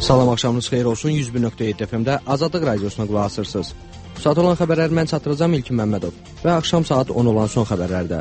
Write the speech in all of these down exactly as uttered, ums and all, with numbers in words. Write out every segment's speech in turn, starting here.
Salam, axşamınız xeyir olsun. yüz bir nöqtə yeddi F M-də Azadlıq Radiosuna qulaq asırsınız. Bu saat olan xəbərləri mən çatdıracağım İlkin Məmmədov və axşam saat on olan son xəbərlərdə.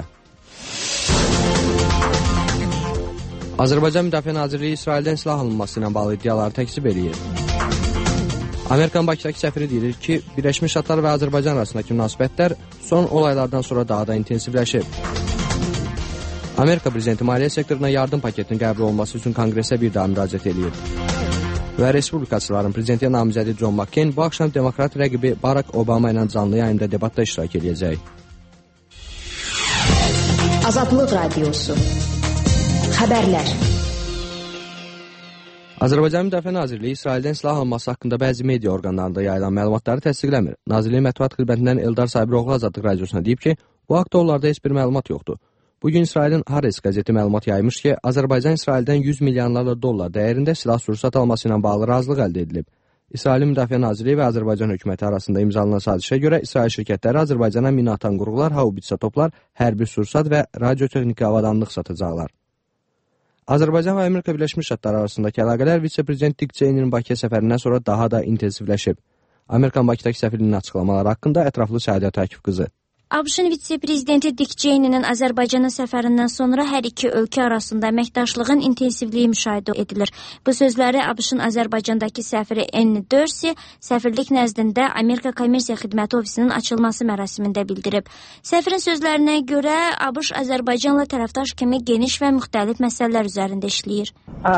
Azərbaycan Müdafiə Nazirliyi İsraildən silah alınması ilə bağlı iddiaları təkzib eləyir. Amerikanın Bakıdakı səfiri deyir ki, Birləşmiş Ştatlar və Azərbaycan arasındakı münasibətlər son olaylardan sonra daha da intensivləşib. Amerika prezidenti maliyyə sektoruna yardım paketinin qəbul olması üçün Konqresə bir daha müraciət eləyib. Və Respublikaçıların prezidentiyə namizədi John McCain bu axşam demokrat rəqibi Barack Obama ilə canlı yayında debatda iştirak edəcək. Azadlıq Radiosu Xəbərlər. Azərbaycan Müdafiə Nazirliyi İsraildən silah alınması haqqında bəzi media orqanlarında yayılan məlumatları təsdiqləmir. Nazirliyin mətbuat xidmətindən Eldar Sabiroğlu Azadlıq Radiosuna deyib ki, bu haqda onlarda heç bir məlumat yoxdur. Bugün İsrailin Haaretz qəzeti məlumat yaymış ki, Azərbaycan İsraildən yüz milyonlarla dollar dəyərində silah sursat alması ilə bağlı razılıq əldə edilib. İsrailin Müdafiə Nazirliyi və Azərbaycan hökuməti arasında imzalanan sazişə görə İsrail şirkətləri Azərbaycana mina atan qurğular, haubitsa toplar, hərbi sursat və radiotexniki avadanlıq satacaqlar. Azərbaycan və Amerika Birləşmiş Ştatları arasındakı əlaqələr vitse-prezident Dick Cheney'nin Bakıya səfərindən sonra daha da intensivləşib. Amerikan Bakıdakı səfirliyinin açıqlamaları haqqında ətraflı Səadət Akif qızı. ABŞ-ın vitse-prezidenti Dick Cheney'nin Azərbaycana səfərindən sonra hər iki ölkə arasında əməkdaşlığın intensivliyi müşahidə edilir. Bu sözləri ABŞ-ın Azərbaycandakı səfiri Annie Dorsey səfirlik nəzdində Amerika Kommersiya Xidməti ofisinin açılması mərasimində bildirib. Səfirin sözlərinə görə ABŞ Azərbaycanla tərəfdaş kimi geniş və müxtəlif məsələlər üzərində işləyir.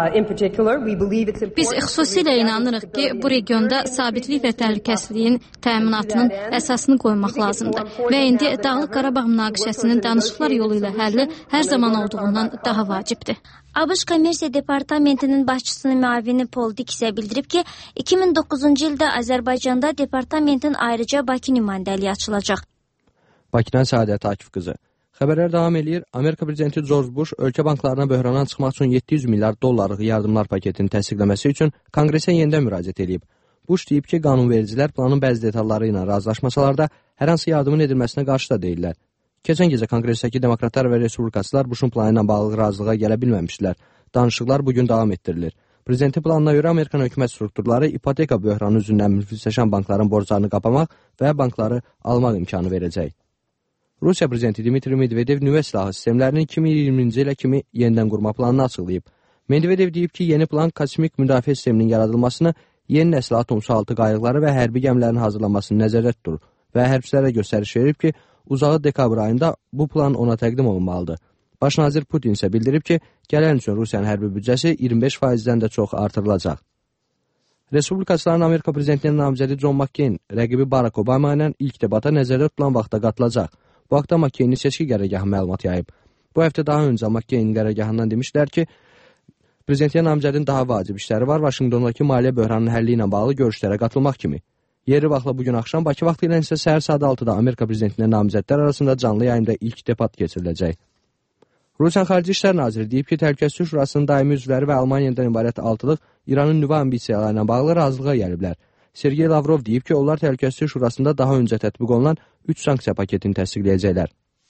Biz xüsusilə inanırıq ki, bu regionda sabitlik və təhlükəsizliyin təminatının əsasını qoymaq lazımdır və indi Dağlıq Qarabağ münaqişəsinin danışıqlar yolu ilə həlli hər zaman olduğundan daha vacibdir. ABŞ Kommersiya Departamentinin başçısının müavini Paul Dick isə bildirib ki, iki min doqquzuncu ildə Azərbaycanda departamentin ayrıca Bakı nümayəndəliyi açılacaq. Bakıdan Səadət Akif qızı. Xəbərlər davam eləyir. Amerika prezidenti George Bush ölkə banklarına böhrandan çıxmaq üçün yeddi yüz milyard dollarlıq yardımlar paketini təsdiqləməsi üçün Konqresə yenidən müraciət edib. Bush deyib ki, qanunvericilər planın bəzi detalları ilə razılaşmasalar da hər hansı yardımın edilməsinə qarşı da deyirlər. Keçən gecə Konqresdəki demokratlar və respublikaçılar Bushun planı ilə bağlı razılığa gələ bilməmişdilər. Danışıqlar bugün davam etdirilir. Prezidentin planına görə Amerikan hökumət strukturları ipoteka böhranı üzündən müflisləşən bankların borclarını qapamaq və bankları almaq imkanı verəcək. Rusiya prezidenti Dmitri Medvedev nüvə silahı sistemlərinin iki min iyirminci ilə kimi yenidən qurma planını açıqlayıb. Medvedev deyib ki, yeni plan kosmik müdafiə sisteminin yaradılmasını, yeni nəsil atomsualtı qayıqları və hərbi gəmilərin hazırlanmasını nəzərdə tutur və hərbçilərə göstəriş verib ki, uzağı dekabr ayında bu plan ona təqdim olunmalıdır. Baş nazir Putin isə bildirib ki, gələn üçün Rusiyanın hərbi büdcəsi iyirmi beş faizdən də çox artırılacaq. Respublikaçıların Amerika prezidentinin namizədi John McCain rəqibi Barack Obama ilə ilk debata nəzərdə tutulan vaxtda qatılacaq. Bu haqda McCain'in seçki qərargahı məlumat yayıb. Bu həftə daha öncə McCain'in qərargahından demişlər ki, prezidentiyə namizədin daha vacib işləri var, Vaşinqtondakı maliyyə böhranının həlli ilə bağlı görüşlərə qatılmaq kimi. Yeri vaxtla bugün axşam Bakı vaxtı ilə isə səhər saat altıda Amerika prezidentinin namizədlər arasında canlı yayında ilk debat keçiriləcək. Rusiyanın Xarici İşlər Naziri deyib ki, Təhlükəsizlik Şurasının daimi üzvləri və Almaniyadan ibarət altılıq İranın nüvə ambisiyaları ilə bağlı razılığa gəliblər. Sergey Lavrov deyib ki, onlar Təhlükəsizlik Şurasında daha öncə tətbiq olunan üç sanksiya paketini təsdiqləyəcəklər.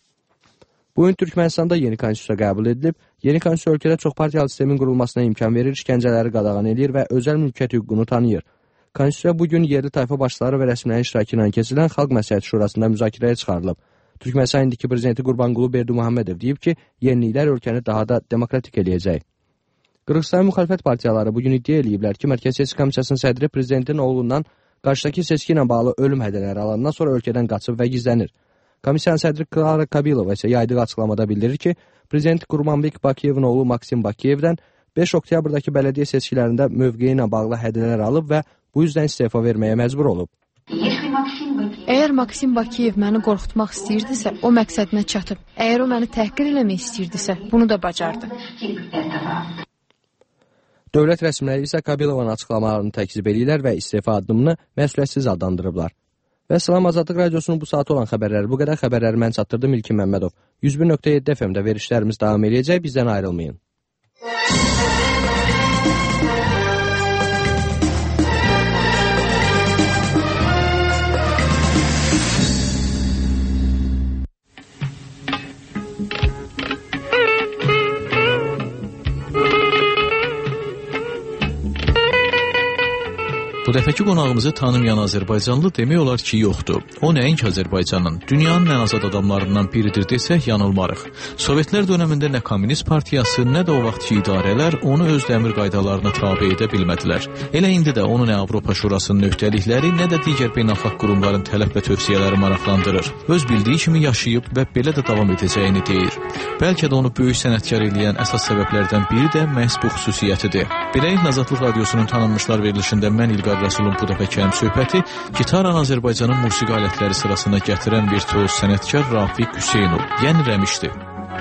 Bugün Türkmənistanda yeni konstitusiya qəbul edilib. Yeni konstitusiya ölkədə çoxpartiyalı sistemin qurulmasına imkan verir, işgəncələri qadağan edir və özəl mülkiyyət hüququnu tanıyır. Konstitusiya bugün yerli tayfa başçıları və rəsmilərin iştirakı ilə keçirilən Xalq Məsləhəti Şurasında müzakirəyə çıxarılıb. Türkmənistan indiki prezidenti Qurbanqulu Berdimuhamedov deyib ki, yeniliklər ölkəni daha da demokratik eləyəcək. Qırğızstan müxalifət partiyaları bugün iddia eləyiblər ki, Mərkəzi Seçki Komissiyasının sədri prezidentin oğlundan qarşıdakı seçki ilə bağlı ölüm hədələri alandan sonra ölkədən qaçıb və gizlənir. Komissiyanın sədri Klara Kabilova isə yaydığı açıqlamada bildirir ki, prezident Qurbanbek Bakiyevin oğlu Maksim Bakiyevdən beş oktyabrdakı bələdiyyə seçkilərində mövqeyi ilə bağlı hədələr alıb və bu yüzdən istefa verməyə məcbur olub. Əgər Maksim Bakiyev məni qorxutmaq istəyirdisə, o məqsədinə çatıb. Əgər o məni təhqir eləmək istəyirdisə, bunu da bacardı. Dövlət rəsmiləri isə Kabilovanın açıqlamalarını təkzib eləyirlər və istefa addımını məsuliyyətsiz adlandırıblar. Və Salam Azadlıq Radiosunun bu saat olan xəbərləri bu qədər. Xəbərləri mən çatdırdım İlkin Məmmədov. yüz bir nöqtə yeddi F M-də verişlərimiz davam edəcək, bizdən ayrılmayın. Bu dəfəki qonağımızı tanımayan azərbaycanlı demək olar ki, yoxdur. O nəinki Azərbaycanın, dünyanın ən azad adamlarından biridir desək yanılmarıq. Sovetlər dönəmində nə Komünist Partiyası, nə də o vaxtki idarələr onu öz dəmir qaydalarına tabe edə bilmədilər. Elə indi də onu nə Avropa Şurasının öhdəlikləri, nə də digər beynəlxalq qurumların tələb və tövsiyələri maraqlandırır. Öz bildiyi kimi yaşayıb və belə də davam edəcəyini deyir. Bəlkə də onu böyük sənətkar eləyən əsas səbəblərdən biri də məhz bu xüsusiyyətidir. Beləliklə Azadlıq Radiosunun tanınmışlar verilişində mən İlqar Rəsulun bu dəfəki həm söhbəti gitaran Azərbaycanın musiqi alətləri sırasına gətirən virtuoz sənətkar Rafiq Hüseynov, yəni Rəmişdir.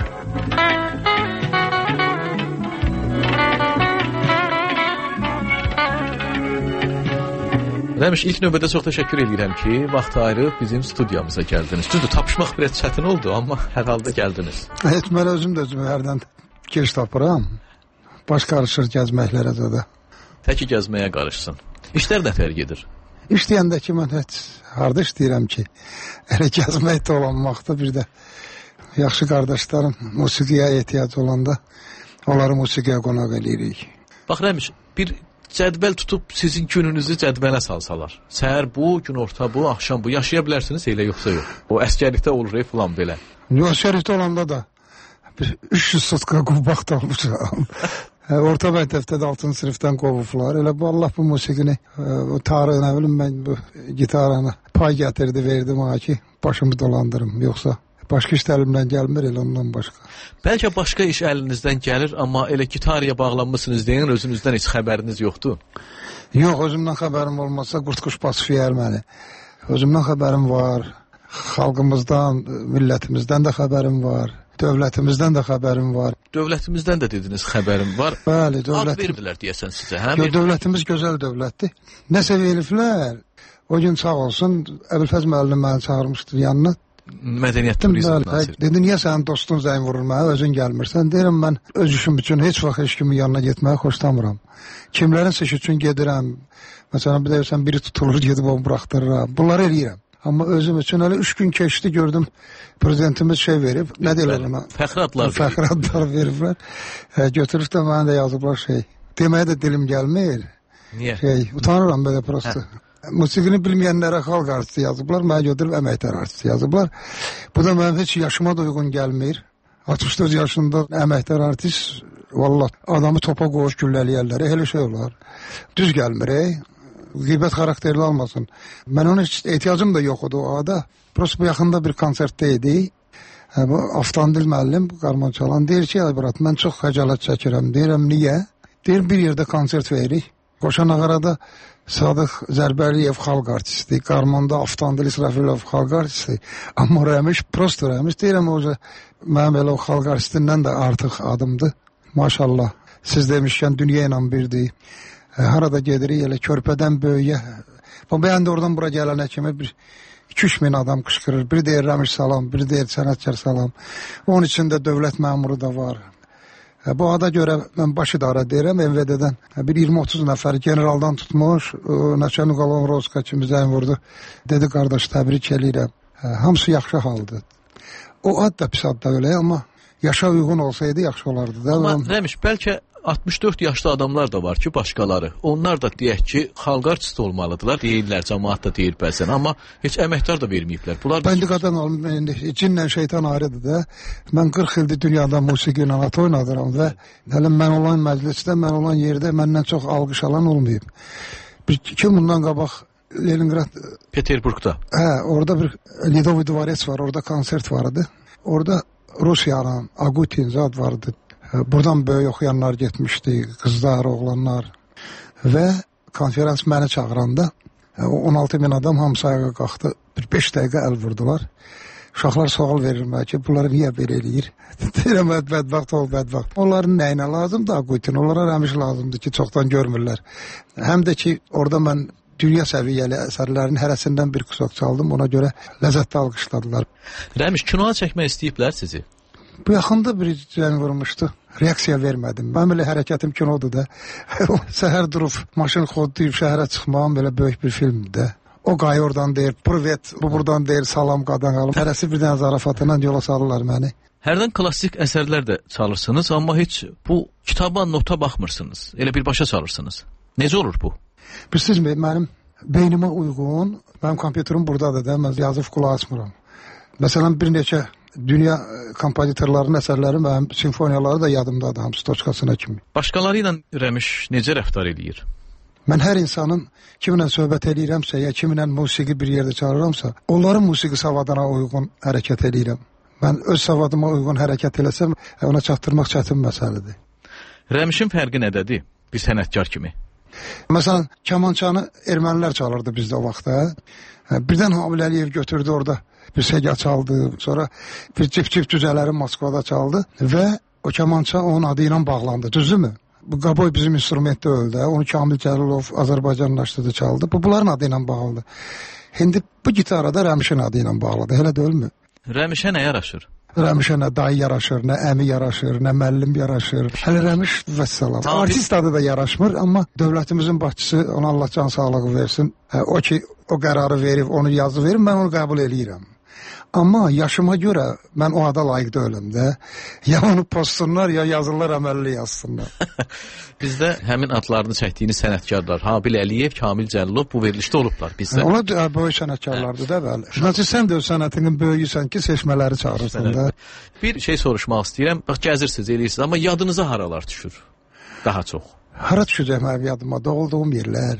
Rəmiş, ilk növbədə çox təşəkkür edirəm ki, vaxt ayırıb bizim studiyamıza gəldiniz. Düzdür, tapışmaq biraz çətin oldu, amma hər halda gəldiniz. Evet, mən özüm də özümü hərdən geç tapıram. Baş qarışır gəzməklərə də. Təki gəzməyə qarışsın. İşlər nə fərq edir? İş deyəndə ki, mən heç harda işləyirəm ki, elə gəzmək dolanmaqda bir də yaxşı qardaşlarım musiqiyə ehtiyac olanda onları musiqiyə qonaq eləyirik. Bax, Rəmiş, bir cədvəl tutub sizin gününüzü cədvələ salsalar. Səhər bu, gün orta bu, axşam bu. Yaşaya bilərsiniz, elə yoxsa yox. O əskərlikdə olur, ey filan belə. Yox, əskərlikdə olanda da bir üç yüz sutka qubaq da olmuşam. Orta məktəbdə də altıncı sinifdən qovublar. Elə bu Allah bu musiqini, o tarı, nə bilim mən bu gitaranı pay gətirdi, verdi mənə ki, başımı dolandırım. Yoxsa başqa iş əlimdən gəlmir, elə ondan başqa. Bəlkə başqa iş əlinizdən gəlir, amma elə gitaraya bağlanmışsınız deyin, özünüzdən heç xəbəriniz yoxdur. Yox, özümdən xəbərim olmasa qurtquş basıb yər məni. Özümdən xəbərim var, xalqımızdan, millətimizdən də xəbərim var, dövlətimizdən də xəbərim var. Dövlətimizdən də dediniz xəbərim var. Bəli, dövlət. Ad verdilər deyəsən sizə, hə? Yox, dövlətimiz gözəl dövlətdir. Nəsə veriblər, o gün sağ olsun, Əbülfəz müəllim məni çağırmışdı yanına. Mədəniyyət turizm naziri. Dedi, niyə sənin dostun zəng vurur mənə, özün gəlmirsən? Deyirəm, mən öz işim üçün heç vaxt heç kimin yanına getməyə xoşlamıram. Kimlərin iş üçün gedirəm. Məsələn, bir deyirsən, biri tutulur, gedib onu buraxdırıram. Bunları eləyirəm. Amma özüm üçün hələ üç gün keçdi, gördüm, prezidentimiz şey verib, nə deyirlər ona? Fəxri adlar verib. Fəxri adlar veriblər. Hə, götürüb də mənə də yazıblar şey. Deməyə də dilim gəlmir. Niyə? Şey, utanıram belə prosto. Musiqini bilməyənlərə xalq artisti yazıblar, mənə götürüb əməkdar artisti yazıblar. Bu da mənim heç yaşıma da uyğun gəlmir. altmış dörd yaşında əməkdar artist, vallahi adamı topa qoğuş gülləliyərlər, elə şey olar. Düz gəlmir, ey. Qeybət xarakterli almasın. Mən ona heç ehtiyacım da yox idi o ada. Prosto bu yaxında bir konsertdə idi. Bu Avtandil müəllim, qarman çalan, deyir ki, Aybarat, mən çox xəcalət çəkirəm. Deyirəm, niyə? Deyir, bir yerdə konsert veririk. Qoşa Nağarada Sadıq Zərbəliyev xalq artisti, Qarmanda Avtandil İsrafilov xalq artisti. Amma Rəmiş, prosto Rəmiş. Deyirəm, o mənim elə o xalq artistindən də artıq adımdır. Maşallah, siz demişkən dünya ilə birdir. Harada gedirik, elə körpədən böyüyə. Ben de oradan bura gələnə kimi bir iki üç min adam qışqırır. Biri deyir Rəmiş salam, biri deyir sənətkar salam. Onun içində dövlət məmuru da var. Bu ada görə mən baş idarə deyirəm, M V D-dən bir iyirmi otuz nəfər generaldan tutmuş, Naçalnik Alavan Rozka kimi zəng vurdu. Dedi, qardaş, təbrik eləyirəm. Hamısı yaxşı haldır. O ad da pis ad da öyle, amma yaşa uyğun olsaydı yaxşı olardı da. Amma Rəmiş, bəlkə altmış dörd yaşlı adamlar da var ki, başqaları. Onlar da deyək ki, xalq artisti olmalıdırlar. Deyirlər, cəmaat da deyir bəzən, amma heç əməkdar da verməyiblər. Bunlar ben de qadan olum, cinlə şeytan ayrıdır da. Mən qırx ildir dünyada musiqi ilə at oynadıram və hələ mən olan məclisdə, mən olan yerdə məndən çox alqış alan olmayıb. Bir iki bundan qabaq Leningrad... Peterburgda. Hə, orada bir Lidovi Dvarets var, orada konsert vardı. Orada Rusiyanın Agutin zad vardı. Buradan böyük oxuyanlar getmişdi, qızlar, oğlanlar. Və konferans məni çağıranda on altı min adam hamısı ayağa qalxdı. Bir beş dəqiqə əl vurdular. Uşaqlar sual verir mənə ki, bunları niyə belə eləyir? Deyirəm, bədbəxt ol, bədbəxt. Onların nəyinə lazımdır Agutin? Onlara Rəmiş lazımdır ki, çoxdan görmürlər. Həm də ki, orada mən dünya səviyyəli əsərlərin hərəsindən bir qusaq çaldım. Ona görə ləzzətlə alqışladılar. Rəmiş, kinoya çəkmək istəyiblər sizi? Bu yaxında bir zəng vurmuşdu. Reaksiya vermədim. Mənim elə hərəkətim kinodur da. Səhər durub, maşın xodlayıb şəhərə çıxmağım belə böyük bir filmdir də. O qayı oradan deyir, privet, bu buradan deyir, salam qadan qalım. Hərəsi bir dənə zarafatla yola salırlar məni. Hərdən klassik əsərlər də çalırsınız, amma heç bu kitaba, nota baxmırsınız. Elə birbaşa çalırsınız. Necə olur bu? Bilirsizmi, mənim beynimə uyğun, mənim kompüterim buradadır da, mən yazıb qulaq açmıram. Məsələn, bir neçə dünya kompozitorlarının əsərləri, mənim simfoniyaları da yadımdadır, hamısı toçkasına kimi. Başqaları ilə Rəmiş necə rəftar eləyir? Mən hər insanın kiminlə söhbət eləyirəmsə, ya kiminlə musiqi bir yerdə çağırıramsa, onların musiqi savadına uyğun hərəkət eləyirəm. Mən öz savadıma uyğun hərəkət eləsəm, ona çatdırmaq çətin məsələdir. Rəmişin fərqi nədədir bir sənətkar kimi? Məsələn, kamançanı ermənilər çalırdı bizdə o vaxtda. Birdən Habil Əliyev götürdü orada bir sega çaldı, sonra bir cip-cip cüzələri Moskvada çaldı və o kamança onun adı ilə bağlandı, düzdürmü? Bu Qaboy bizim instrumentdə öldü, onu Kamil Cəlilov Azərbaycanlaşdırdı, çaldı. Bu, bunların adı ilə bağlıdır. İndi bu gitara da Rəmişin adı ilə bağlıdır, elə deyilmi? Rəmişə nə yaraşır? Rəmişə nə dayı yaraşır, nə əmi yaraşır, nə müəllim yaraşır. Hələ Rəmiş vəssalam. Artist adı da yaraşmır, amma dövlətimizin başçısı, ona Allah can sağlığı versin. Hə, o ki, o qərarı verib, onu yazı verib, mən onu qəbul eləyirəm. Amma yaşıma görə mən o ada layiq deyiləm də. Ya onu pozsunlar, ya yazırlar, əməlli yazsınlar. Bizdə həmin adlarını çəkdiyiniz sənətkarlar, Habil Əliyev, Kamil Cəlilov bu verilişdə olublar bizdə. Ona böyük sənətkarlardır da, bəli. Nəticə sən də öz sənətinin böyüyüsən ki, seçmələri çağırırsan da. Bir şey soruşmaq istəyirəm. Bax, gəzirsiniz, eləyirsiniz, amma yadınıza haralar düşür? Daha çox. Hara düşəcək mənim yadıma? Doğulduğum yerlər,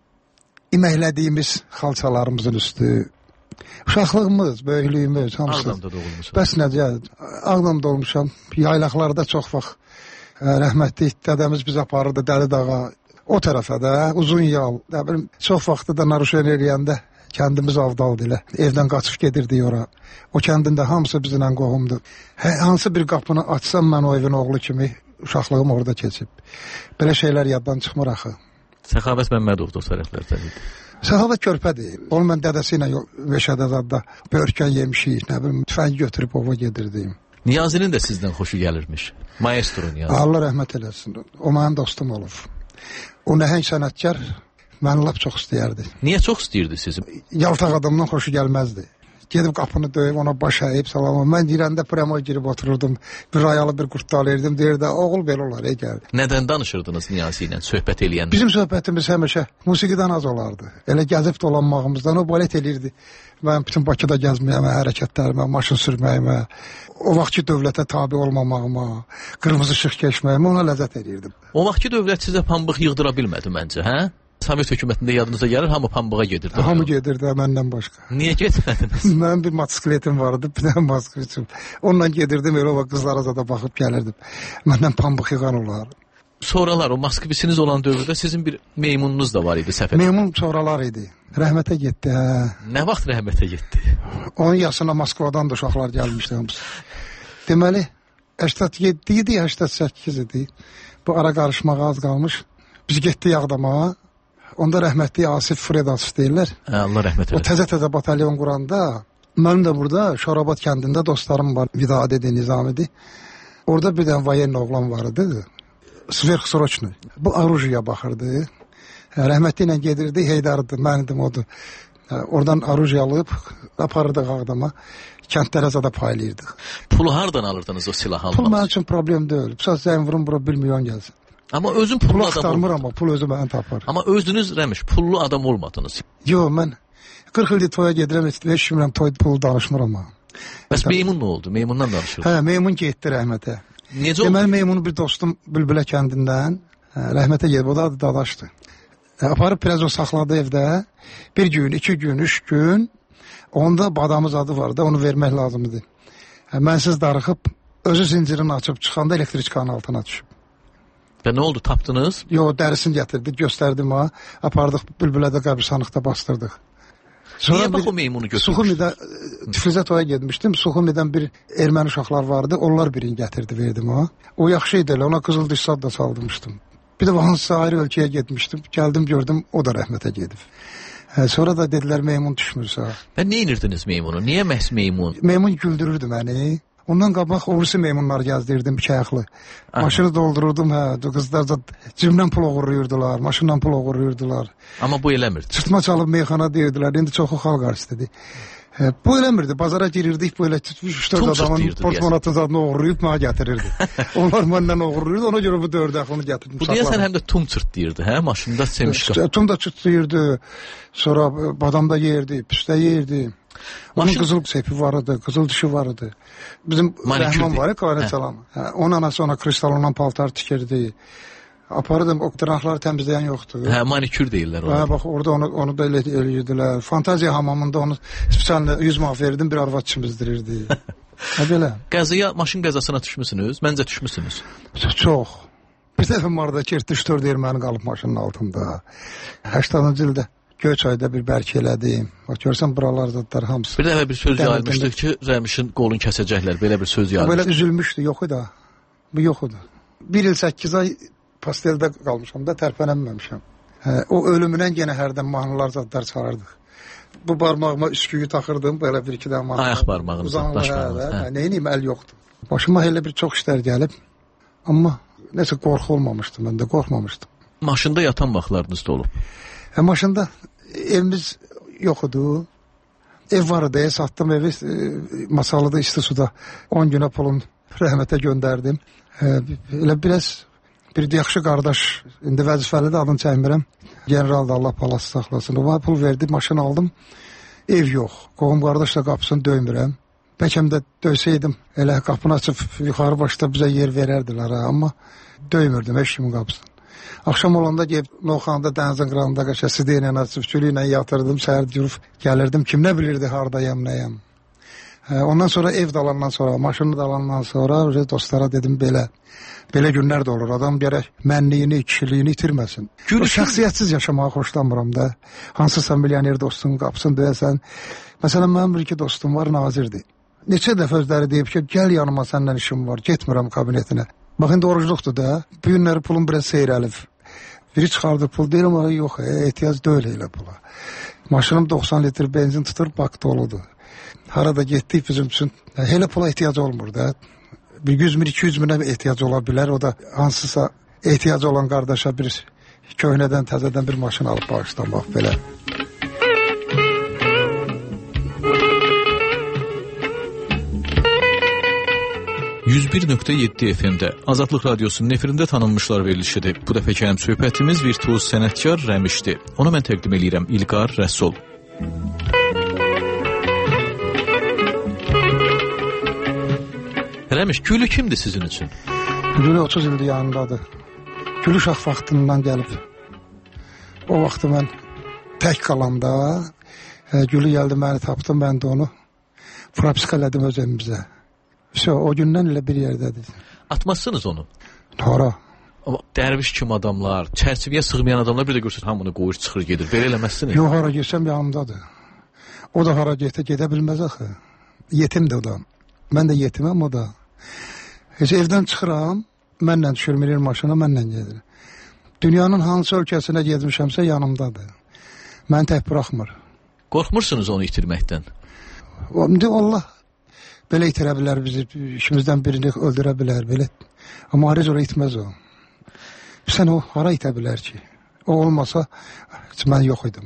iməklədiyimiz xalçalarımızın üstü, uşaqlığımız, böyüklüyümüz, hamısı. Ağdamda doğulmuşam. Bəs necə? Ağdamda olmuşam. Yaylaqlarda çox vaxt rəhmətli dədəmiz biz aparırdı Dəli Dağa. O tərəfə də uzun yol. Bilim, çox vaxtı da naruşen eləyəndə kəndimiz Avdaldı ilə. Evdən qaçıb gedirdik ora. O kəndin də hamısı bizimlə qohumdur. Hə, hansı bir qapını açsam mən o evin oğlu kimi uşaqlığım orada keçib. Belə şeylər yaddan çıxmır axı. Səxavət Məmmədov da o tərəflərdən idi. Səxavət körpədir. Onu mən dədəsi ilə Meşədə zadda börkən yemişik, nə bilim, tüfəngi götürüb ova gedirdim. Niyazinin də sizdən xoşu gəlirmiş. Maestro Niyazi. Allah rəhmət eləsin. O mənim dostum olub. O nəhəng sənətkar məni lap çox istəyərdi. Niyə çox istəyirdi sizi? Yaltaq adamdan xoşu gəlməzdi. Gedib qapını döyüb, ona baş əyib, salam. Mən girəndə prəmo girib otururdum. Bir rayalı bir qurtdal edirdim. Deyirdi, oğul belə olar, ey gəldi. Nədən danışırdınız Niyazi ilə, söhbət eləyəndə? Bizim söhbətimiz həmişə musiqidən az olardı. Elə gəzib dolanmağımızdan o balet elirdi. Mən bütün Bakıda gəzməyəmə, hərəkətlərimə, maşın sürməyimə, o vaxtki dövlətə tabi olmamağıma, qırmızı işıq keçməyimə ona ləzzət edirdim. O vaxtki dövlət sizə pambıq yığdıra bilmədi məncə, hə? Sovet hökumətində yadınıza gəlir, hamı pambığa gedirdi. Hamı gedirdi, məndən başqa. Niyə getmədiniz? Mənim bir motosikletim vardı, bir dənə motosikletim. Onunla gedirdim, elə o qızlara zada baxıb gəlirdim. Məndən pambıq yığan olar. Sonralar o Moskvisiniz olan dövrdə sizin bir meymununuz da var idi səfərdə. Meymun sonralar idi. Rəhmətə getdi, hə. Nə vaxt rəhmətə getdi? Onun yaşına Moskvadan da uşaqlar gəlmişdi hamısı. Deməli, səksən yeddi idi, səksən səkkiz idi. Bu ara qarışmağa az qalmış. Biz getdik Ağdama. Onda rəhmətli Asif Fredas deyirlər. Hə, Allah rəhmət eləsin. O təzə-təzə batalyon quranda, mənim də burada Şorabat kəndində dostlarım var, Vida dedi, Nizamidir. Orada bir dənə vayen oğlan var idi. Sverxsroçnu. Bu arujiya baxırdı. Rəhmətli ilə gedirdi, Heydardı, mənidim odur. Oradan arujiya alıb, aparırdıq Ağdama. Kəndlərə zada paylayırdıq. Pulu hardan alırdınız o silah almaq? Pul mənim üçün problem deyil. Pisaz zəyin vurum, bura bir milyon gəlsin. Amma özün pullu pul adam axtarmır, amma pul özü mənə tapar. Amma özünüz Rəmiş, pullu adam olmadınız. Yox, mən qırx ildir toya gedirəm, heç bilmirəm, toy pul danışmıram. Bəs meymun nə oldu? Meymundan danışırıq. Hə, meymun getdi rəhmətə. Necə oldu? Deməli, meymunu bir dostum Bülbülə kəndindən hə, rəhmətə gedib, o da adı Dadaşdı. Hə, aparıb prezo saxladı evdə. Bir gün, iki gün, üç gün. Onda badamız adı var da, onu vermək lazımdır. Hə, mənsiz darıxıb, özü zincirini açıb çıxanda elektriçkanın altına düşüb. Və nə oldu, tapdınız? Yox, dərisini gətirdik, göstərdim ha. Apardıq, Bülbülədə qəbristanlıqda bastırdıq. Sonra niyə bax o meymunu götürmüş? Suxumidə, Tiflizə toya getmişdim. Suxumidən bir erməni uşaqlar vardı. Onlar birini gətirdi, verdim ha. O yaxşı idi elə, ona qızıl diş sad da saldırmışdım. Bir də hansısa ayrı ölkəyə getmişdim. Gəldim, gördüm, o da rəhmətə gedib. Hə, sonra da dedilər, meymun düşmürsə. Və nə inirdiniz meymunu? Niyə məhz meymun? Meymun güldürürdü məni. Ondan qabaq orusu meymunlar gəzdirdim, iki ayaqlı. Maşını doldururdum, hə, qızlar da cibimdən pul oğurluyurdular, maşından pul oğurluyurdular. Amma bu eləmirdi. Çırtma çalıb meyxana deyirdilər, indi çoxu xalq artistidir. Hə, bu eləmirdi. Bazara girirdik böyle üç dörd adamın portmanatın zadını oğurlayıb mənə gətirirdi. Onlar məndən oğurlayırdı. Ona görə bu dörd axını gətirdim. Bu deyəsən həm də tum çırtlayırdı, hə? Maşında semişka. Tum da çırtlayırdı. Sonra badamda yerdi, püstə yerdi. Onun Maşın... qızıl sepi var idi, qızıl dişi var idi. Bizim Rəhman var ya, Qaret Salam. Hə, onun anası ona kristalından paltar tikirdi. Aparırdım, o dırnaqları təmizləyən yoxdur. Hə, manikür deyirlər ona. Hə, bax, orada onu, onu da elə eləyirdilər. Fantaziya hamamında onu spesiallə yüz manat verirdim, bir arvad çimizdirirdi. Hə, belə. Qəzaya, maşın qəzasına düşmüsünüz? Məncə düşmüsünüz. Çox. Bir dəfə vardı ki, üç dörd erməni qalıb maşının altında. səksəninci ildə Göyçayda bir bərk elədim. Bax, görsən, buralardadılar hamısı. Bir dəfə bir söz yayılmışdır ki, Rəmişin qolunu kəsəcəklər. Belə bir söz yayılmışdır. Belə üzülmüşdü, yox idi. Bu yox idi. Bir il səkkiz ay pasteldə qalmışam da, tərpənəməmişəm. Hə, o ölümünən yenə hərdən mahnılar zadlar çalardıq. Bu barmağıma üsküyü taxırdım, belə bir iki dənə mahnı. Ayaq barmağınızı, baş barmağınızı. Hə, hə. Neyiniyim, əl yoxdur. Başıma elə bir çox işlər gəlib, amma nəsə qorxu olmamışdı, mən də qorxmamışdım. Maşında yatan vaxtlarınız da olub? Hə, maşında evimiz yox idi. Ev var idi, satdım evi, e, Masalıda, isti suda on günə pulun rəhmətə göndərdim. Hə, elə biraz bir yaxşı qardaş, indi vəzifəli də adını çəkmirəm. General da Allah palası saxlasın. O pul verdi, maşın aldım. Ev yox. Qohum qardaş da qapısını döymürəm. Bəlkə də döysəydim, elə qapını açıb yuxarı başda bizə yer verərdilər. Ha. Amma döymürdüm heç kimin qapısını. Axşam olanda gəlib Novxanada, dənizin qırağında qaşası deyilən açıb, külüylə yatırdım, səhər durub gəlirdim. Kim nə bilirdi, haradayam, nəyəm. Ondan sonra ev dalandan sonra, maşını dalandan sonra dostlara dedim belə. Belə günlər də olur. Adam gərək mənliyini, kişiliyini itirməsin. O şəxsiyyətsiz yaşamağı xoşlanmıram da. Hansısa milyoner dostun qapısını döyəsən. Məsələn, mənim bir iki dostum var, nazirdir. Neçə dəfə özləri deyib ki, gəl yanıma, səndən işim var, getmirəm kabinetinə. Bax, indi orucluqdur da. Bu günləri pulum biraz seyrəlib. Biri çıxardı pul, deyirəm, yox, ehtiyac deyil elə pula. Maşınım doxsan litr benzin tutur, bak doludur. Harada getdik bizim üçün. Elə pula ehtiyac olmur da. Bir yüz min, iki yüz minə ehtiyac ola bilər. O da hansısa ehtiyac olan qardaşa bir köhnədən, təzədən bir maşın alıb bağışlamaq belə. yüz bir nöqtə yeddi F M-də Azadlıq Radiosunun efirində tanınmışlar verilişidir. Bu dəfəki həm söhbətimiz virtuoz sənətkar Rəmişdir. Onu mən təqdim edirəm İlqar Rəsul. Rəmiş, Gülü kimdir sizin üçün? Gülü otuz ildir yanındadır. Gülü uşaq vaxtından gəlib. O vaxtı mən tək qalanda Gülü gəldi, məni tapdım, mən də onu propiska elədim öz evimizə. Vəsə, o gündən elə bir yerdədir. Atmazsınız onu? Hara? Dərviş kimi adamlar, çərçivəyə sığmayan adamlar bir də görsün, hamını qoyur, çıxır, gedir. Belə eləməzsiniz? Yox, hara getsəm yanımdadır. O da hara getə, gedə bilməz axı. Yetimdir o da. Mən də yetiməm, o da. Heç evdən çıxıram, mənlə düşürmür maşına, mənlə gedir. Dünyanın hansı ölkəsinə gezmişəmsə yanımdadır. Məni tək buraxmır. Qorxmursunuz onu itirməkdən? İndi Allah belə itirə bilər bizi, işimizdən birini öldürə bilər, belə. Amma haric oraya itməz o. Sən o hara itə bilər ki? O olmasa, mən yox idim.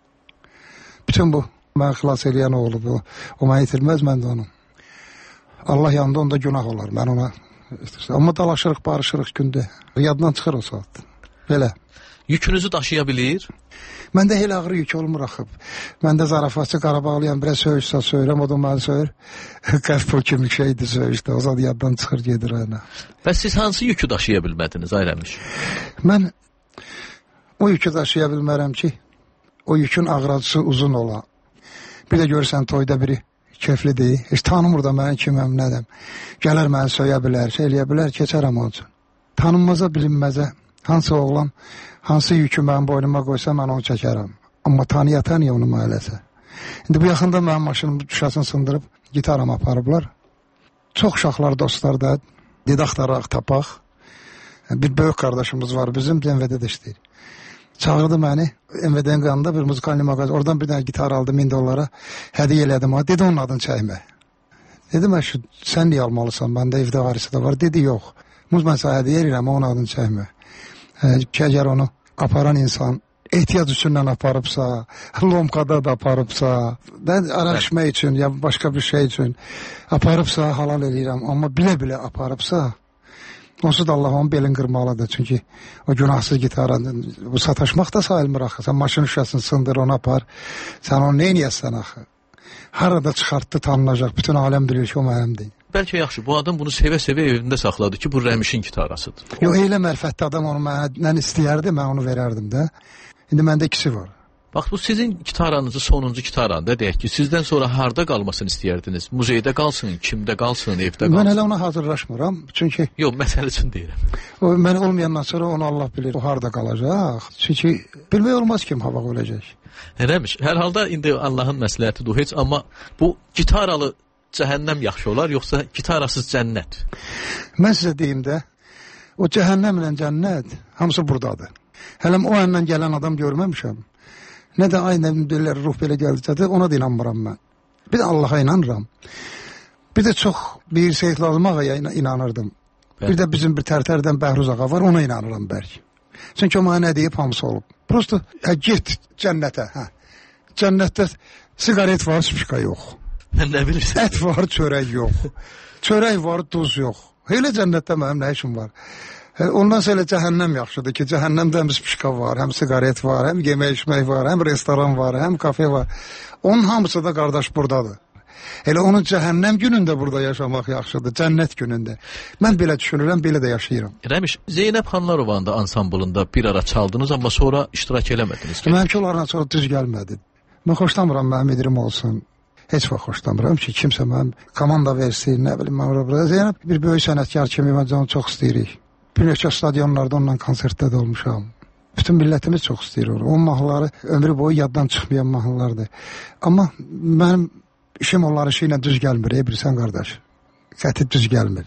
Bütün bu, mən xilas eləyən o olub, o, o mən itirməz, mən də onu. Allah yanında onda günah olar, mən ona. Amma dalaşırıq, barışırıq gündə. Yaddan çıxır o saat. Belə. Yükünüzü daşıya bilir? Məndə elə ağır yük olmur axıb. Məndə zarafatçı Qarabağlıyam, biraz söyüşsə söyürəm, o da məni söyür. Qəlb o kimi şeydir söyüşdə, o zad yaddan çıxır, gedir ona. Bəs siz hansı yükü daşıya bilmədiniz, ay Rəmiş? Mən o yükü daşıya bilmərəm ki, o yükün ağracısı uzun ola. Bir də görürsən, toyda biri kefli deyil, heç tanımır da mən kiməm, nədəm. Gələr məni söyə bilər, şey eləyə bilər, keçərəm onun üçün. Tanınmaza, bilinməzə, hansı oğlan, hansı yükü mənim boynuma qoysa, mən onu çəkərəm. Amma tanıya-tanıya onu məhələsə. İndi bu yaxında mənim maşınımın düşəsini sındırıb, gitaram aparıblar. Çox uşaqlar, dostlar da, dedi axtaraq, tapaq. Bir böyük qardaşımız var bizim, M V D-də işləyir. Çağırdı məni, M V D-nin qanında bir muzikalni mağaz, oradan bir dənə gitar aldım, min dollara, hədiyə elədim, dedi onun adını çəkmə. Dedim, sən niyə almalısan, məndə evdə varisi də var, dedi, yox. Muz mən sənə hədiyə eləyirəm, onun adını çəkmə. Ki, əgər onu aparan insan ehtiyac üçündən aparıbsa, lomkada da aparıbsa, ben ara içmək üçün ya başka bir şey üçün aparıbsa halal eləyirəm. Amma bilə-bilə aparıbsa, onsuz da Allah onun belin qırmalıdır. Çünki o günahsız gitara bu sataşmaq da sayılmır axı. Sən maşın şüşəsini sındır, onu apar. Sən onu neyniyəsən axı? Harada çıxartdı tanınacaq. Bütün aləm bilir ki, o mənimdir. Bəlkə yaxşı, bu adam bunu sevə-sevə evində saxladı ki, bu Rəmişin gitarasıdır. Yox, elə mərfətli adam onu məndən istəyərdi, mən onu verərdim də. İndi məndə ikisi var. Bax, bu sizin gitaranızı, sonuncu gitaranı da deyək ki, sizdən sonra harda qalmasını istəyərdiniz? Muzeydə qalsın, kimdə qalsın, evdə qalsın? Mən hələ ona hazırlaşmıram, çünki... Yox, məsələ üçün deyirəm. O, mən olmayandan sonra onu Allah bilir, o harda qalacaq. Çünki bilmək olmaz kim hava olacaq. Rəmiş, hər halda indi Allahın məsləhətidir heç, amma bu gitaralı cəhənnəm yaxşı olar, yoxsa gitarasız cənnət? Mən sizə deyim də, o cəhənnəmlə cənnət hamısı buradadır. Hələm o əndən gələn adam görməmişəm. Nə də aynən deyirlər, ruh belə gəldicədir, ona da inanmıram mən. Bir də Allaha inanıram. Bir də çox bir Seyid Lazım Ağaya inanırdım. Bəli. Bir də bizim bir tərtərdən Bəhruz Ağa var, ona inanıram bəlkə. Çünki o mənə nə deyib, hamısı olub. Prosto, hə, get cənnətə, hə. Cənnətdə sigaret var, spişka yox. Nə bilirsən? Ət var, çörək yox. Çörək var, duz yox. Elə cənnətdə mənim nə işim var? Ondan sonra cəhənnəm yaxşıdır ki, cəhənnəmdə həm spişka var, həm sigaret var, həm yemək içmək var, həm restoran var, həm kafe var. Onun hamısı da qardaş buradadır. Elə onun cəhənnəm günündə burada yaşamaq yaxşıdır, cənnət günündə. Mən belə düşünürəm, belə də yaşayıram. Rəmiş, Zeynəb Xanlarovanın da ansamblında bir ara çaldınız, amma sonra iştirak eləmədiniz. Mənimki onlarla sonra düz gəlmədi. Mən xoşlamıram, mənim edirim olsun. Heç vaxt xoşlamıram ki, kimsə mənim komanda versin, nə bilim, mən Zeynəb bir böyük sənətkar kimi, mən onu çox istəyirik. Bir neçə stadionlarda onunla konsertdə də olmuşam. Bütün millətimiz çox istəyir onu. Onun mahnıları ömrü boyu yaddan çıxmayan mahnılardır. Amma mənim işim onların işi ilə düz gəlmir, ey bilirsən qardaş. Qəti düz gəlmir.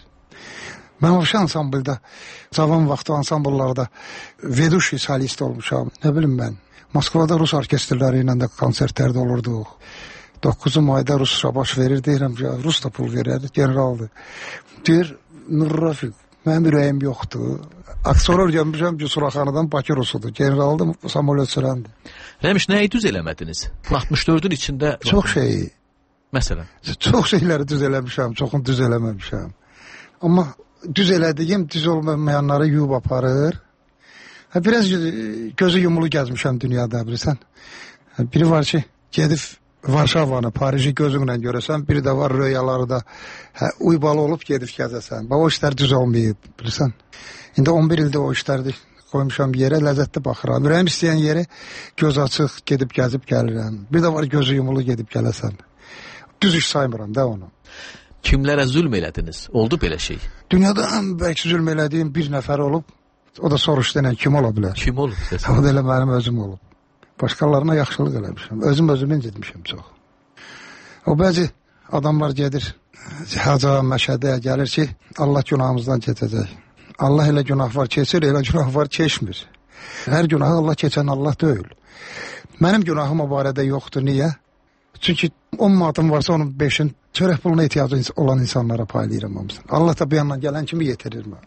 Mən o ansamblda, cavan vaxtı ansambllarda vedushi solist olmuşam. Nə bilim mən. Moskvada Rus orkestrləri ilə də konsertlərdə olurduq. doqquz mayda Rusca baş verir, deyirəm ki, Rus da pul verir, generaldır. Deyir, Nur Rafiq, mənim ürəyim yoxdur. Aksoror gəlmişəm ki, Suraxanıdan Bakı Rusudur. Generaldır, Samolyot sürəndir. Rəmiş, nəyi düz eləmədiniz? altmış dördün içində... Çox şeyi. Məsələn? Çox şeyləri düz eləmişəm, çoxunu düz eləməmişəm. Amma düz elədiyim, düz olmayanları yuyub aparır. Ha, biraz gözü yumulu gəzmişəm dünyada, bilirsən. Biri var ki, gedib Varşavanı, Pariji gözünlə görəsən, biri də var röyalarda hə, uybalı olub gedib gəzəsən. Bax, o işlər düz olmayıb, bilirsən. İndi on bir ildə o işlərdi qoymuşam bir yerə, ləzzətli baxıram. Ürəyim istəyən yeri göz açıq gedib gəzib gəlirəm. Bir də var gözü yumulu gedib gələsən. Düz iş saymıram da onu. Kimlərə zülm elədiniz? Oldu belə şey? Dünyada ən bəlkə zülm elədiyim bir nəfər olub, o da soruşdu ilə kim ola bilər? Kim olub? O da elə mənim özüm olub. Başqalarına yaxşılıq eləmişəm. Özüm özümü incitmişəm çox. O bəzi adamlar gedir, Həca, Məşədə gəlir ki, Allah günahımızdan keçəcək. Allah elə günah var keçir, elə günah var keçmir. Hər günahı Allah keçən Allah deyil. Mənim günahım o barədə yoxdur. Niyə? Çünki on manatım varsa onun beşin çörək puluna ehtiyacı olan insanlara paylayıram hamısını. Allah da bir yandan gələn kimi yetirir mən.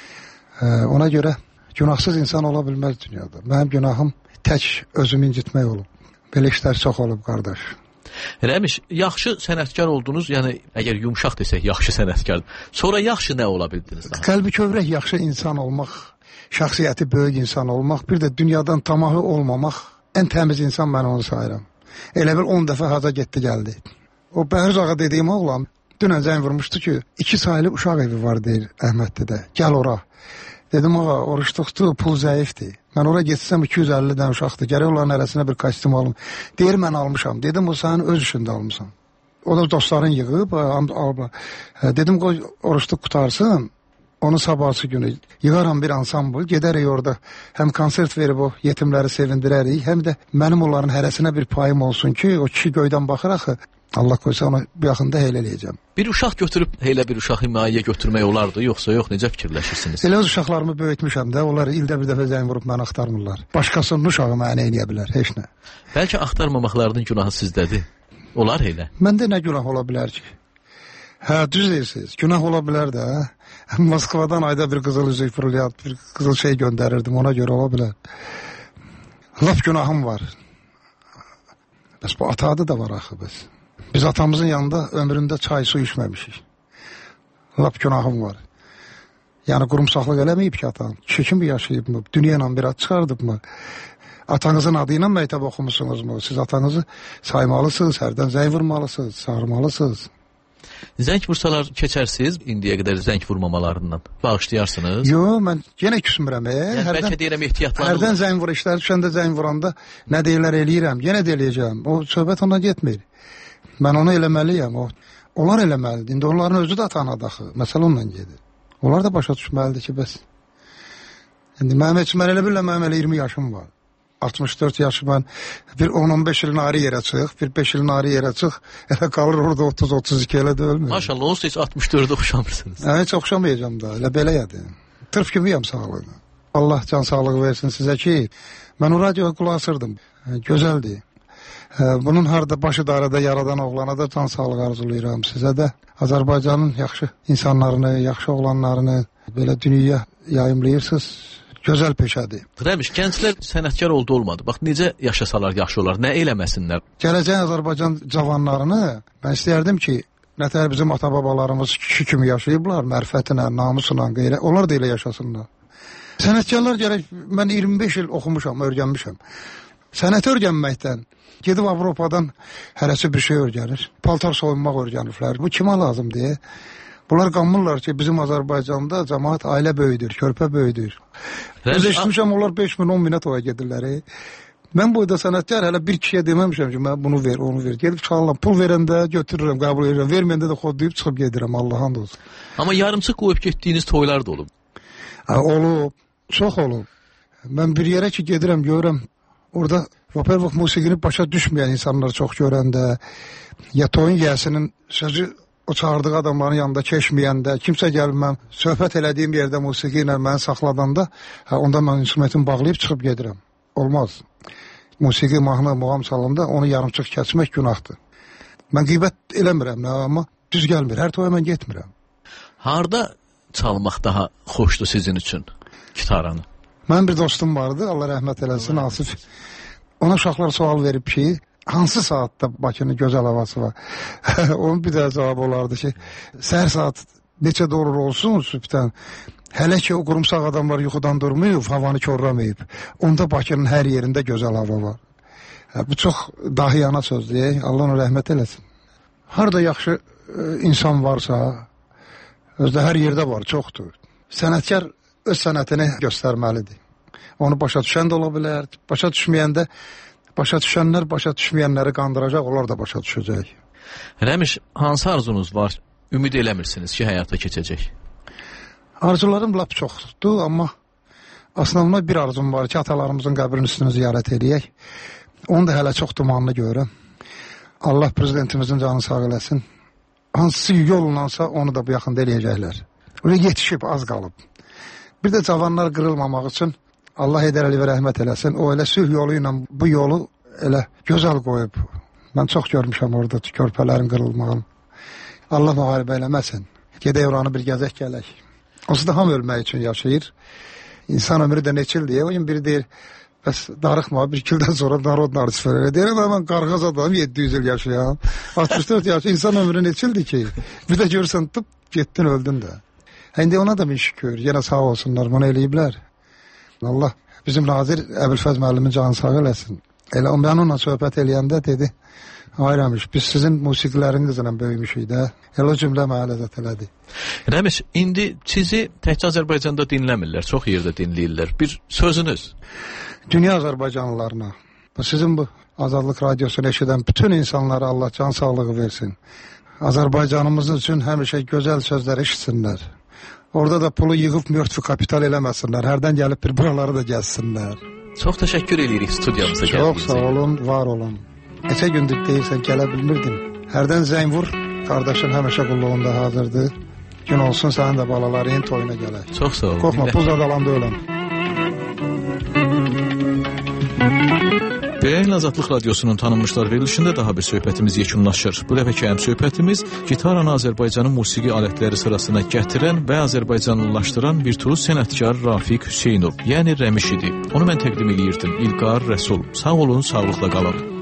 Ee, ona görə günahsız insan ola bilməz dünyada. Mənim günahım tək özümü incitmək olub. Belə işlər çox olub, qardaş. Rəmiş, yaxşı sənətkar oldunuz, yəni əgər yumşaq desək yaxşı sənətkardır. Sonra yaxşı nə ola bildiniz? Daha? Qəlbi kövrək yaxşı insan olmaq, şəxsiyyəti böyük insan olmaq, bir də dünyadan tamahı olmamaq, ən təmiz insan mən onu sayıram. Elə bir on dəfə haca getdi gəldi. O Bəhruz Ağa dediyim oğlan dünən zəng vurmuşdu ki, iki sayılı uşaq evi var deyir Əhmədlidə, gəl ora. Dedim, ağa, oruç tuxdu, pul zəifdir. Mən ora getsəm iki yüz əlli dən uşaqdır. Gərək onların arasına bir kostyum alım. Deyir, mən almışam. Dedim, o sənin öz işində almışam. O da dostların yığıb, alma. Dedim, qoy oruçluq qutarsın. Onu sabahsı günü yığaram bir ansambl. Gedərik orada. Həm konsert verib o yetimləri sevindirərik. Həm də mənim onların hərəsinə bir payım olsun ki, o kişi göydən baxır axı. Allah qoysa onu bir yaxında heyl eləyəcəm. Bir uşaq götürüb elə bir uşaq himayəyə götürmək olardı, yoxsa yox, necə fikirləşirsiniz? Elə öz uşaqlarımı böyütmüşəm də, onlar ildə bir dəfə zəng vurub məni axtarmırlar. Başqasının uşağı mənə eləyə bilər, heç nə. Bəlkə axtarmamaqlarının günahı sizdədir. Olar elə. Məndə nə günah ola bilər ki? Hə, düz deyirsiniz, günah ola bilər də. Moskvadan ayda bir qızıl üzük fırlayat, bir qızıl şey göndərirdim, ona görə ola bilər. Laf günahım var. Bəs bu ata adı da var axı biz. Biz atamızın yanında ömründə çay su içməmişik. Laf günahım var. Yəni qurumsaqlıq eləməyib ki atan. Kişi kimi yaşayıb mı? Dünya ilə bir ad çıxardıb mı? Atanızın adı ilə məktəb oxumusunuz mu? Siz atanızı saymalısınız, hərdən zəng vurmalısınız, çağırmalısınız. Zəng vursalar keçərsiniz indiyə qədər zəng vurmamalarından. Bağışlayarsınız? Yox, mən yenə küsmürəm. E. Yəni, hərdən, bəlkə deyirəm ehtiyatlanırlar. Hərdən zəng vur, işlər düşəndə zəng vuranda nə deyirlər eləyirəm, yenə də eləyəcəm. O söhbət ondan getmir. Mən onu eləməliyəm. O, onlar eləməlidir. İndi onların özü də ata-ana daxı. Məsələ ondan gedir. Onlar da başa düşməlidir ki, bəs. İndi mənim heç mən elə billə, mənim elə iyirmi yaşım var. altmış dörd yaşı mən bir on on beş ilin ayrı yerə çıx, bir beş ilin ayrı yerə çıx, elə qalır orada otuz otuz iki elə də ölmür. Maşallah, onsuz heç altmış dördə oxşamırsınız. Hə, heç oxşamayacam da, elə beləyədir. Tırf gibiyəm sağlığına. Allah can sağlığı versin sizə ki, mən o radioya qulaq asırdım. Gözəldir. Bunun harada başı darada yaradan oğlana da can sağlığı arzulayıram sizə də. Azərbaycanın yaxşı insanlarını, yaxşı oğlanlarını belə dünyaya yayımlayırsınız. Gözəl peşədir. Rəmiş, gənclər sənətkar oldu olmadı. Bax, necə yaşasalar yaxşı olar, nə eləməsinlər? Gələcək Azərbaycan cavanlarını mən istəyərdim ki, nətər bizim ata-babalarımız kişi kimi yaşayıblar, mərfətinə, namusuna, qeyrə, onlar da elə yaşasınlar. Sənətkarlar gərək, mən iyirmi beş il oxumuşam, örgənmişəm. Sənət örgənməkdən, gedib Avropadan hərəsi bir şey örgənir. Paltar soyunmaq örgənirlər. Bu kimə lazım deyə. Bunlar qanmırlar ki, bizim Azərbaycanda cəmaat ailə böyüdür, körpə böyüdür. Biz eşitmişəm, onlar beş min, on minə toya gedirlər. E. Mən boyda sənətkar hələ bir kişiyə deməmişəm ki, mən bunu ver, onu ver. Gedib çalıram, pul verəndə götürürəm, qəbul edirəm. Verməyəndə də xodlayıb çıxıb gedirəm, Allah'ın da olsun. Amma yarımçıq qoyub getdiyiniz toylar da olub. Ha, olub, çox olub. Mən bir yerə ki, gedirəm, görürəm, orada Vapervok musiqini başa düşməyən insanlar çox görəndə, ya toyun yəsinin sözü o çağırdığı adamların yanında keçməyəndə, kimsə gəlib mən söhbət elədiyim yerdə musiqi ilə məni saxladanda, hə, onda mən instrumentimi bağlayıb çıxıb gedirəm. Olmaz. Musiqi, mahnı, muğam salında onu yarımçıq keçmək günahdır. Mən qeybət eləmirəm, nə, amma düz gəlmir. Hər toya mən getmirəm. Harda çalmaq daha xoşdur sizin üçün gitaranı? Mən bir dostum vardı, Allah rəhmət eləsin, Asif. Ona uşaqlar sual verib ki, hansı saatda Bakının gözəl havası var? Onun bir də cavab olardı ki, səhər saat neçə doğru olsun sübhdən, hələ ki o qurumsaq adamlar yuxudan durmayıb, havanı korlamayıb. Onda Bakının hər yerində gözəl hava var. Bu çox dahiyana sözdür, Allah ona rəhmət eləsin. Harada yaxşı e, insan varsa, özdə hər yerdə var, çoxdur. Sənətkar öz sənətini göstərməlidir. Onu başa düşən də ola bilər, başa düşməyəndə, başa düşənlər, başa düşməyənləri qandıracaq, onlar da başa düşəcək. Rəmiş, hansı arzunuz var? Ümid eləmirsiniz ki, həyata keçəcək? Arzularım lap çoxdur, amma aslında bir arzum var ki, atalarımızın qəbrinin üstünü ziyarət edək. Onu da hələ çox dumanlı görürəm. Allah prezidentimizin canını sağ eləsin. Hansı yolundansa onu da bu yaxında eləyəcəklər. Oraya yetişib, az qalıb. Bir də cavanlar qırılmamaq üçün Allah Heydər Əliyevə rəhmət eləsin. O elə sülh yolu ilə bu yolu elə gözəl qoyub. Mən çox görmüşəm orada körpələrin qırılmağını. Allah müharibə eləməsin. Gedək oranı bir gəzək gələk. Onsuz da ham ölmək üçün yaşayır. İnsan ömrü də neçil deyə. O gün biri deyir, bəs darıxma, bir kildən sonra narod narısfer elə. Deyirəm, mən qarğaz adamım, yeddi yüz il yaşayam. altmış dörd yaş, insan ömrü neçildir ki? Bir də görürsən, tıp, getdin, öldün də. İndi ona da bir şükür, yenə sağ olsunlar, bunu eləyiblər. Allah bizim nazir Əbülfəz müəllimin canı sağ eləsin. Elə mən onunla söhbət eləyəndə dedi, hayramış, biz sizin musiqilərinizlə böyümüşük də. Elə o cümlə mənə ləzzət elədi. Rəmiş, indi sizi təkcə Azərbaycanda dinləmirlər, çox yerdə dinləyirlər. Bir sözünüz? Dünya Azərbaycanlılarına, sizin bu Azadlıq Radiosunu eşidən bütün insanlara Allah can sağlığı versin. Azərbaycanımız üçün həmişə gözəl sözlər eşitsinlər. Orada da pulu yığıb mörtfü kapital eləməsinlər. Hərdən gəlib bir buraları da gəlsinlər. Çox təşəkkür edirik studiyamıza gəldiyinizə. Çox sağ olun, var olun. Neçə gündür deyirsən, gələ bilmirdim. Hərdən zəng vur, qardaşın həmişə qulluğunda hazırdır. Gün olsun sənin də balaların toyuna gələk. Çox sağ olun. Qorxma, pul zadalanda öləm. Beləliklə Azadlıq Radiosunun tanınmışlar verilişində daha bir söhbətimiz yekunlaşır. Bu dəfəki həm söhbətimiz gitaranı Azərbaycanın musiqi alətləri sırasına gətirən və azərbaycanlılaşdıran virtuoz sənətkar Rafiq Hüseynov, yəni Rəmiş idi. Onu mən təqdim edirdim. İlqar Rəsul. Sağ olun, sağlıqla qalın.